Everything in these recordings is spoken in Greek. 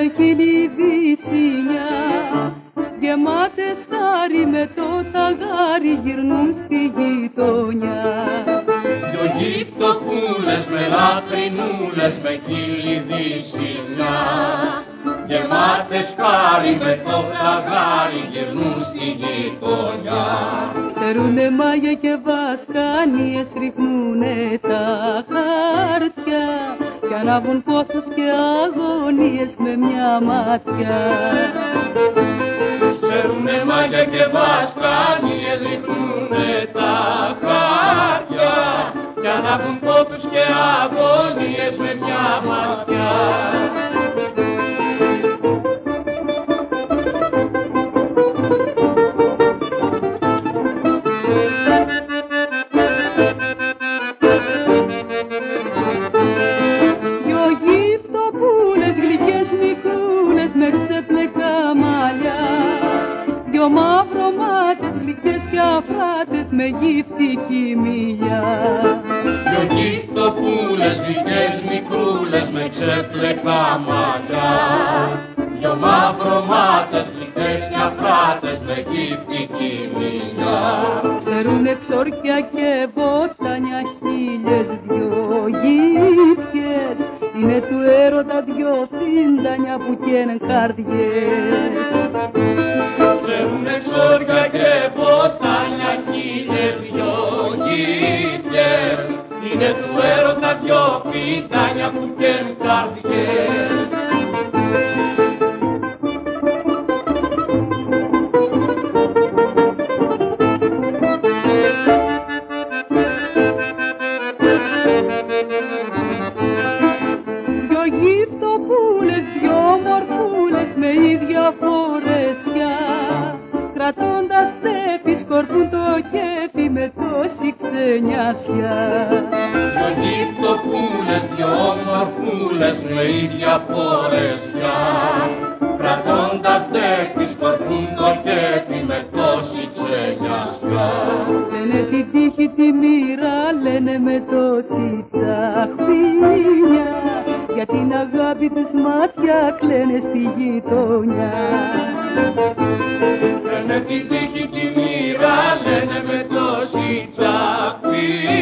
χείλη βυσσινιά, γεμάτες χάρη με το ταγάρι γυρνούν στη γειτονιά. Δυο γυφτοπούλες με λατρινούλες με χείλη βυσσινιά, γεμάτες χάρη με το ταγάρι γυρνούν στη γειτονιά. Ξέρουνε μάγια και βασκάνιες, ρίχνουνε τα χαρτιά κι ανάβουν πόθους και αγωνίες με μια ματιά. Ξέρουνε μάγια και βασκάνιες, ρίχνουνε τα χαρτιά κι ανάβουν πόθους και αγωνίες με μια ματιά. Με ξέπλεκα μαλλιά, δυο μαυρομάτες γλυκές και αφράτες με γυφτική μιλιά. Δυο γυφτοπούλες γλυκές μικρούλες με ξέπλεκα μαλλιά, δυο μαυρομάτες γλυκές και αφράτες με γυφτική μιλιά. Ξέρουνε ξόρκια και βότανια χίλιες δυο γύφκες, είναι του έρωτα δυο φίντανια που καίνε καρδιές. Ξέρουνε ξόρκια και βότανια χίλιες δυο γύφκες, είναι του έρωτα δυο φίντανια που καίνε καρδιές. Δυο γυφτοπούλες, δυο μορφούλες με ίδια φορεσιά, κρατώντας τέφι σκορπούν το κέφι με τόση ξενιασιά. Δυο γυφτοπούλες, δυο μορφούλες με ίδια φορεσιά, κρατώντας τέφι σκορπούν το κέφι με τόση ξενιασιά. Λένε την τύχη τη μοίρα, λένε με τόση τσαχπίνια, για την αγάπη τους μάτια κλαίνε στη γειτονιά. Λένε την τύχη τη μοίρα, λένε με τόση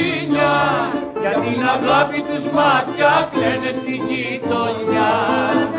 τσαχπίνια, για την αγάπη τους μάτια κλαίνε στη γειτονιά.